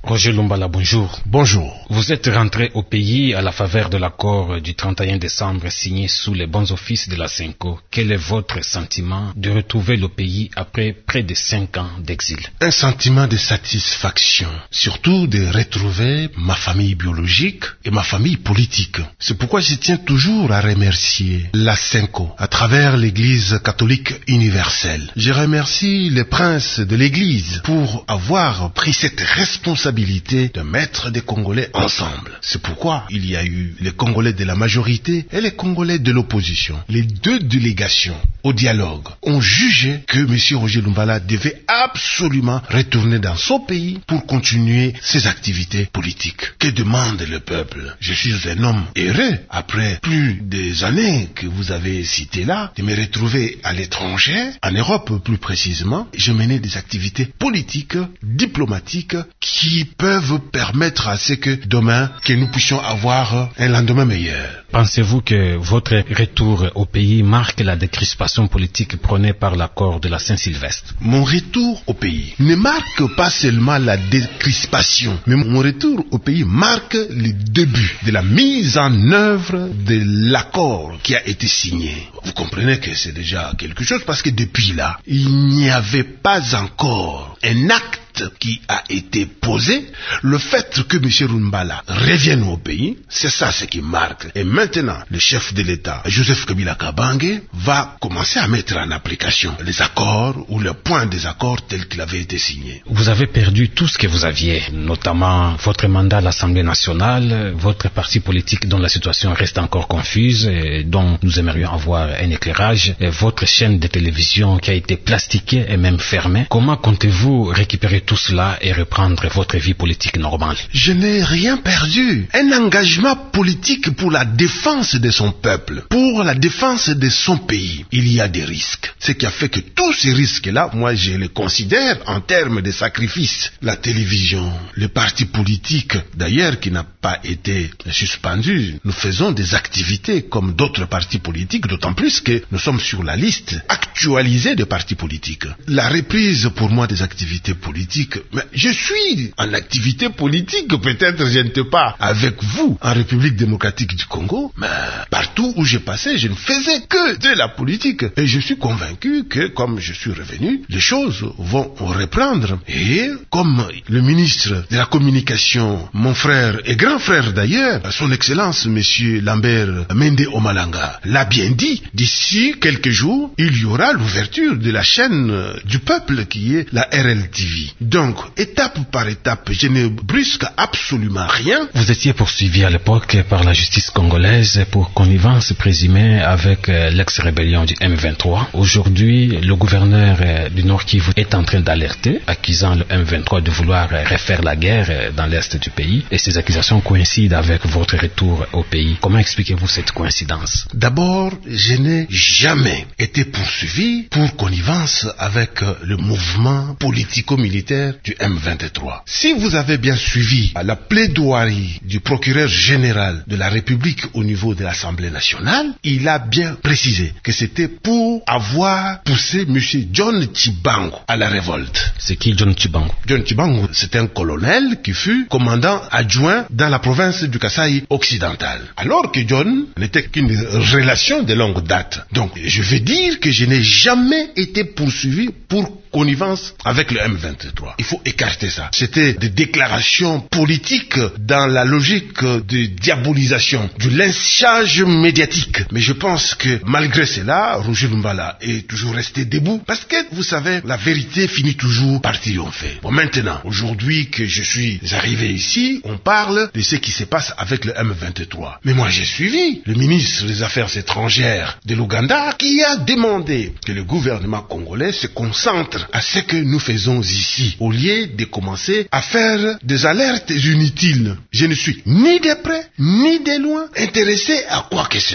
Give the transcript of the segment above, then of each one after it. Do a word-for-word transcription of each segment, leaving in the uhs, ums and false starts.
Roger Lumbala, bonjour. Bonjour. Vous êtes rentré au pays à la faveur de l'accord du trente et un décembre signé sous les bons offices de la Cenco. Quel est votre sentiment de retrouver le pays après près de cinq ans d'exil? Un sentiment de satisfaction, surtout de retrouver ma famille biologique et ma famille politique. C'est pourquoi je tiens toujours à remercier la Cenco à travers l'Église catholique universelle. Je remercie les princes de l'Église pour avoir pris cette responsabilité de mettre des Congolais ensemble. C'est pourquoi il y a eu les Congolais de la majorité et les Congolais de l'opposition. Les deux délégations au dialogue ont jugé que M. Roger Lumbala devait absolument retourner dans son pays pour continuer ses activités politiques. Que demande le peuple? Je suis un homme heureux, après plus des années que vous avez citées là, de me retrouver à l'étranger, en Europe plus précisément. Je menais des activités politiques, diplomatiques, qui peuvent permettre à ce que demain, que nous puissions avoir un lendemain meilleur. Pensez-vous que votre retour au pays marque la décrispation politique prônée par l'accord de la Saint-Sylvestre? Mon retour au pays ne marque pas seulement la décrispation, mais mon retour au pays marque le début de la mise en œuvre de l'accord qui a été signé. Vous comprenez que c'est déjà quelque chose parce que depuis là, il n'y avait pas encore un acte qui a été posé. Le fait que M. Lumbala revienne au pays, c'est ça ce qui marque. Et maintenant, le chef de l'État, Joseph Kabila Kabange, va commencer à mettre en application les accords ou les points des accords tels qu'ils avaient été signés. Vous avez perdu tout ce que vous aviez, notamment votre mandat à l'Assemblée nationale, votre parti politique dont la situation reste encore confuse et dont nous aimerions avoir un éclairage, et votre chaîne de télévision qui a été plastiquée et même fermée. Comment comptez-vous récupérer tout cela et reprendre votre vie politique normale? Je n'ai rien perdu. Un engagement politique pour la défense de son peuple, pour la défense de son pays. Il y a des risques. Ce qui a fait que tous ces risques-là, moi je les considère en termes de sacrifice. La télévision, le parti politique, d'ailleurs qui n'a pas été suspendu. Nous faisons des activités comme d'autres partis politiques, d'autant plus que nous sommes sur la liste actualisée des partis politiques. La reprise pour moi des activités politique, mais je suis en activité politique, peut-être je n'étais pas avec vous en République démocratique du Congo, mais partout où j'ai passé, je ne faisais que de la politique. Et je suis convaincu que, comme je suis revenu, les choses vont reprendre. Et comme le ministre de la Communication, mon frère et grand frère d'ailleurs, son Excellence Monsieur Lambert Mende Omalanga, l'a bien dit, d'ici quelques jours, il y aura l'ouverture de la chaîne du peuple qui est la R L T V. Donc, étape par étape, je ne brusque absolument rien. Vous étiez poursuivi à l'époque par la justice congolaise pour connivence présumée avec l'ex-rébellion du M vingt-trois. Aujourd'hui, le gouverneur du Nord Kivu est en train d'alerter, accusant le M vingt-trois de vouloir refaire la guerre dans l'est du pays. Et ces accusations coïncident avec votre retour au pays. Comment expliquez-vous cette coïncidence? D'abord, je n'ai jamais été poursuivi pour connivence avec le mouvement politico-militaire du M vingt-trois. Si vous avez bien suivi la plaidoirie du procureur général de la République au niveau de l'Assemblée nationale, il a bien précisé que c'était pour avoir poussé M. John Tchibango à la révolte. C'est qui John Tchibango? John Tchibango, c'est un colonel qui fut commandant adjoint dans la province du Kasaï occidental. Alors que John n'était qu'une relation de longue date. Donc, je veux dire que je n'ai jamais été poursuivi pour connivence avec le M vingt-trois. Il faut écarter ça. C'était des déclarations politiques dans la logique de diabolisation, du lynchage médiatique. Mais je pense que malgré cela, Roger Lumbala est toujours resté debout parce que, vous savez, la vérité finit toujours par triompher. Bon, maintenant, aujourd'hui que je suis arrivé ici, on parle de ce qui se passe avec le M vingt-trois. Mais moi, j'ai suivi le ministre des Affaires étrangères de l'Ouganda qui a demandé que le gouvernement congolais se concentre à ce que nous faisons ici, au lieu de commencer à faire des alertes inutiles. Je ne suis ni de près, ni de loin intéressé à quoi que ce soit.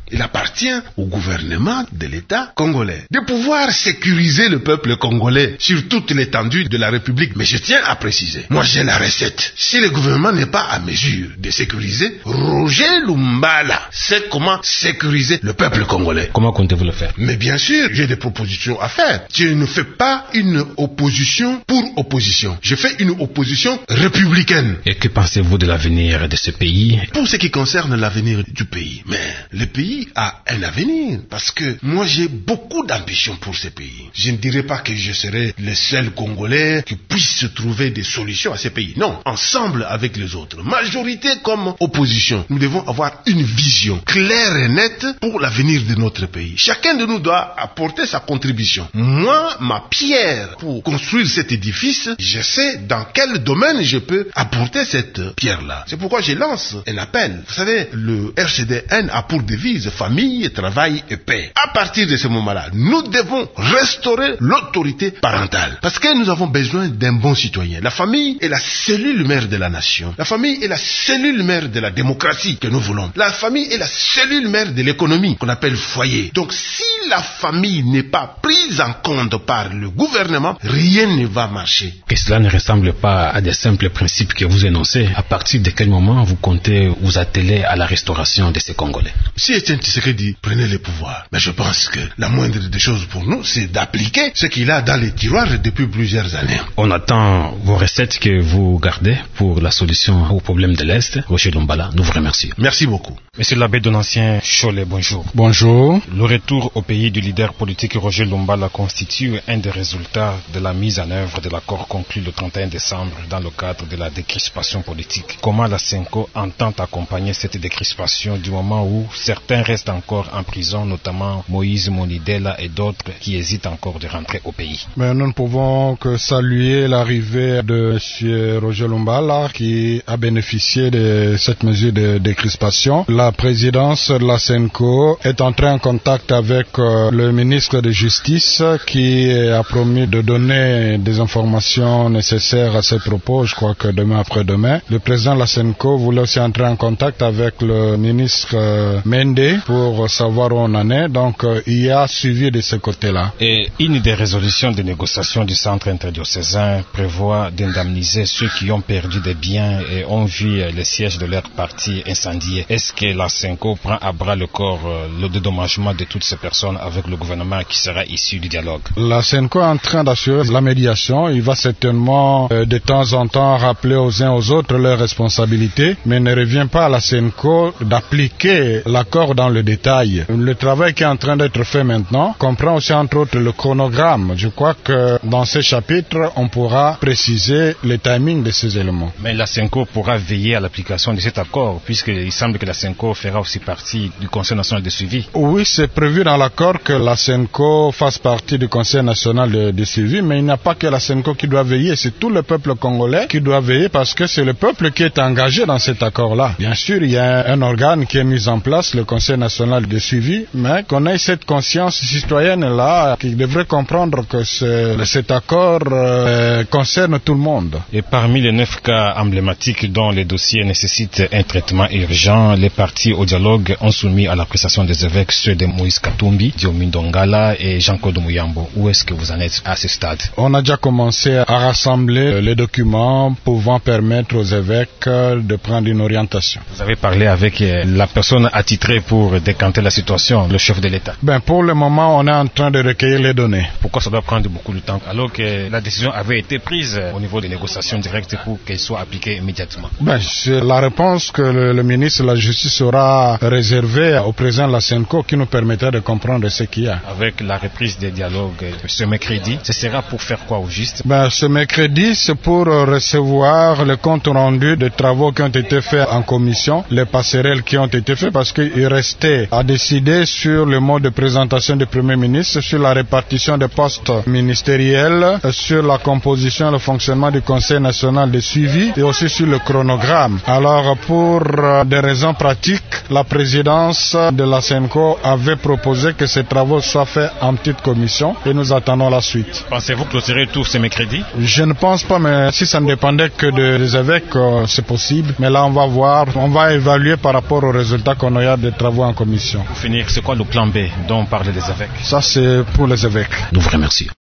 Il appartient au gouvernement de l'État congolais de pouvoir sécuriser le peuple congolais sur toute l'étendue de la République. Mais je tiens à préciser, moi j'ai la recette. Si le gouvernement n'est pas à mesure de sécuriser, Roger Lumbala sait comment sécuriser le peuple congolais. Comment comptez-vous le faire? Mais bien sûr, j'ai des propositions à faire. Je ne fais pas une opposition pour opposition. Je fais une opposition républicaine. Et que pensez-vous de l'avenir de ce pays? Pour ce qui concerne l'avenir du pays, mais le pays a un avenir parce que moi j'ai beaucoup d'ambition pour ce pays. Je ne dirais pas que je serai le seul Congolais qui puisse trouver des solutions à ce pays. Non, ensemble avec les autres, majorité comme opposition, nous devons avoir une vision claire et nette pour l'avenir de notre pays. Chacun de nous doit apporter sa contribution. Moi, ma pierre pour construire cet édifice, je sais dans quel domaine je peux apporter cette pierre-là. C'est pourquoi je lance un appel. Vous savez, le R C D N a pour devise famille, travail et paix. À partir de ce moment-là, nous devons restaurer l'autorité parentale. Parce que nous avons besoin d'un bon citoyen. La famille est la cellule mère de la nation. La famille est la cellule mère de la démocratie que nous voulons. La famille est la cellule mère de l'économie qu'on appelle foyer. Donc si la famille n'est pas prise en compte par le gouvernement, rien ne va marcher. Que cela ne ressemble pas à des simples principes que vous énoncez. À partir de quel moment vous comptez vous atteler à la restauration de ces Congolais? Si Etienne Tshisekedi prenait le pouvoir, mais je pense que la moindre des choses pour nous, c'est d'appliquer ce qu'il a dans les tiroirs depuis plusieurs années. On attend vos recettes que vous gardez pour la solution au problème de l'Est. Roger Lumbala, nous vous remercions. Merci beaucoup. Monsieur l'abbé Donatien Cholet, bonjour. Bonjour. Le retour au pays du leader politique Roger Lumbala constitue un des résultats de la mise en œuvre de l'accord conclu le trente et un décembre dans le cadre de la décrispation politique. Comment la Senko entend accompagner cette décrispation du moment où certains restent encore en prison, notamment Moïse Monidela et d'autres qui hésitent encore de rentrer au pays? Mais nous ne pouvons que saluer l'arrivée de M. Roger Lumbala qui a bénéficié de cette mesure de décrispation. La présidence de la Senko est entrée en contact avec euh, le ministre de Justice qui a promis de donner des informations nécessaires à ces propos. Je crois que demain après-demain, le président de la Senko voulait aussi entrer en contact avec le ministre euh, Mende pour savoir où on en est. Donc euh, il y a suivi de ce côté-là. Et une des résolutions de négociation du centre interdiocésain prévoit d'indemniser ceux qui ont perdu des biens et ont vu les sièges de leur parti incendiés. Est-ce que la Senko prend à bras le corps euh, le dédommagement de toutes ces personnes avec le gouvernement qui sera issu du dialogue? La Senko est en train d'assurer la médiation. Il va certainement euh, de temps en temps rappeler aux uns aux autres leurs responsabilités, mais ne revient pas à la Senko d'appliquer l'accord dans le détail. Le travail qui est en train d'être fait maintenant comprend aussi entre autres le chronogramme. Je crois que dans ces chapitres, on pourra préciser le timing de ces éléments. Mais la Senko pourra veiller à l'application de cet accord, puisqu'il semble que la Senko fera aussi partie du Conseil national de suivi. Oui, c'est prévu dans l'accord que la Senko fasse partie du Conseil national de, de suivi, mais il n'y a pas que la Senko qui doit veiller, c'est tout le peuple congolais qui doit veiller parce que c'est le peuple qui est engagé dans cet accord-là. Bien sûr, il y a un organe qui est mis en place, le Conseil national de suivi, mais qu'on ait cette conscience citoyenne-là qui devrait comprendre que ce, cet accord euh, concerne tout le monde. Et parmi les neuf cas emblématiques dont les dossiers nécessitent un traitement urgent, les partis au dialogue ont soumis à l'appréciation des évêques ceux de Moïse Katumbi, Diomi Ndongala et Jean-Claude Mouyambo. Où est-ce que vous en êtes à ce stade? On a déjà commencé à rassembler les documents pouvant permettre aux évêques de prendre une orientation. Vous avez parlé avec la personne attitrée pour décanter la situation, le chef de l'État? Ben, pour le moment, on est en train de recueillir les données. Pourquoi ça doit prendre beaucoup de temps alors que la décision avait été prise au niveau des négociations directes pour qu'elle soit appliquée immédiatement? Ben, c'est la réponse que le, le ministre de la Justice aura réservée au président de la Senko qui nous permettra de comprendre ce qu'il y a. Avec la reprise des dialogues ce mercredi, ce sera pour faire quoi au juste? Ben, ce mercredi, c'est pour recevoir le compte rendu des travaux qui ont été faits en commission, les passerelles qui ont été faites parce qu'il restait à décider sur le mode de présentation du Premier ministre, sur la répartition des postes ministériels, sur la composition et le fonctionnement du Conseil national de suivi et aussi sur le chronogramme. Alors, pour des raisons pratiques, la présidence de la Senko avait proposé que ces travaux soient faits en petite commission et nous attendons la suite. Pensez-vous clôturer tout ce mercredi? Je ne pense pas, mais si ça ne dépendait que des évêques, euh, c'est possible. Mais là, on va voir, on va évaluer par rapport aux résultats qu'on a des travaux en commission. Pour finir, c'est quoi le plan B dont parlent les évêques? Ça, c'est pour les évêques. Nous vous remercions.